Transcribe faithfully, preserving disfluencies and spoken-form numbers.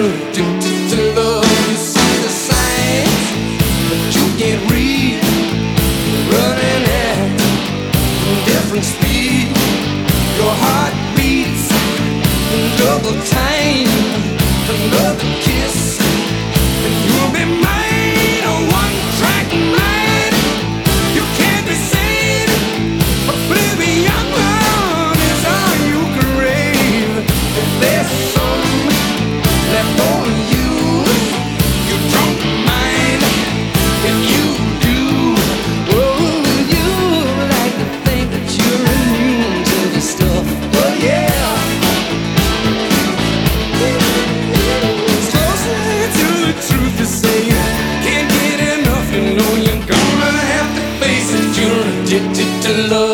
you're addicted to love. You see the signs, but you can't read. Running at different speed. Your heart beats double time. Another kiss, and you'll be mine. A one-track mind. You can't be sane. Oblivion is all you crave. If there's some left on you, you don't mind. If you do, oh, you like to think that you're immune to the stuff. Oh yeah. It's closer to the truth to say can't get enough. You know you're gonna have to face it. You're addicted to love.